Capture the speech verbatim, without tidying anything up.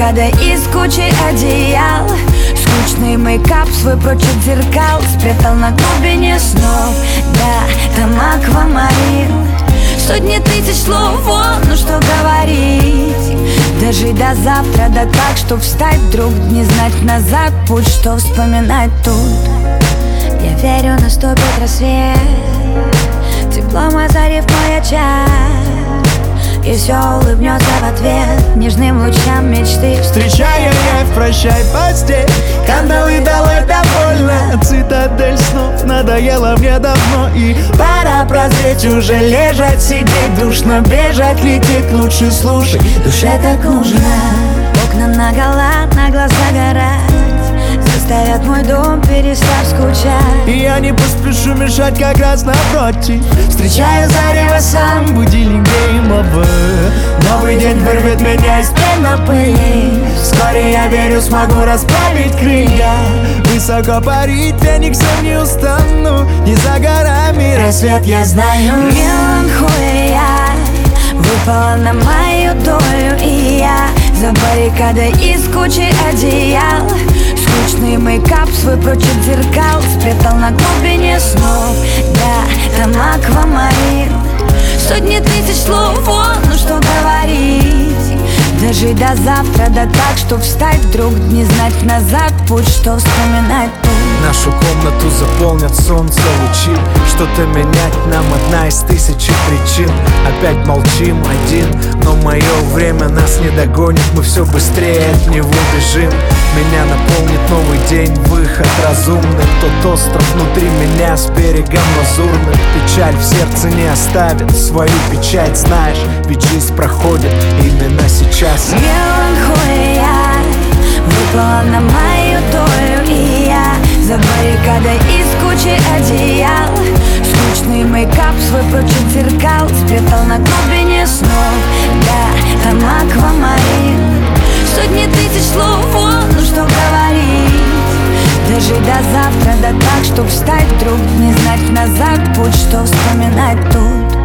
баррикада из кучи одеял. Скучный мейкап свой прочь от зеркал спрятал на глубине снов. Да, там аквамарин. Сотни тысяч слов, о, ну что говорить. Дожить до завтра, да так, чтоб встать вдруг, не знать назад путь, что вспоминать тут. Я верю, наступит рассвет, теплом озарив мой очаг, и все улыбнется в ответ нежным лучам мечты. Встречаю я в прощай постель, кандалы долой довольно. Цитадель снов надоела мне давно, и пора прозреть, уже лежать, сидеть душно, бежать, лететь, лучше слушай, душе так нужно. Окна наголо, на глаз загорать, заставят мой дом перестав скучать. И я не поспешу мешать, как раз напротив. Встречаю зарево сам, будильник геймовый. Новый день вырвет меня из плена пыли. Вскоре, я верю, смогу расправить крылья, высоко парить, фениксом не устану. Не за горами рассвет, я знаю. Меланхолия выпала на мою долю, и я за баррикадой из кучи одеял. Скучный мейкап свой прочь от зеркал спрятал на глубине снов. Да, там аквамарин. Сотни тысяч слов, о, ну что говорить. Дожить до завтра, да так, чтоб встать вдруг, не знать назад путь, что вспоминать тут. Нашу комнату заполнят солнце лучи. Что-то менять нам одна из тысячи причин. Опять молчим один, но мое время нас не догонит. Мы все быстрее от него бежим. Меня наполнит новый день, выход разумный. Тот остров внутри меня с берегом лазурным. Печаль в сердце не оставит свою печать, знаешь, ведь жизнь проходит именно сейчас. Меланхолия выпала на мою долю, и я за баррикадой из кучи одеял. Скучный мейкап свой прочь от зеркал спрятал на глубине снов. Да, там аквамарин. Сотни тысяч слов, о, ну что говорить. Дожить до завтра, да так, чтоб встать вдруг, не знать назад путь, что вспоминать тут.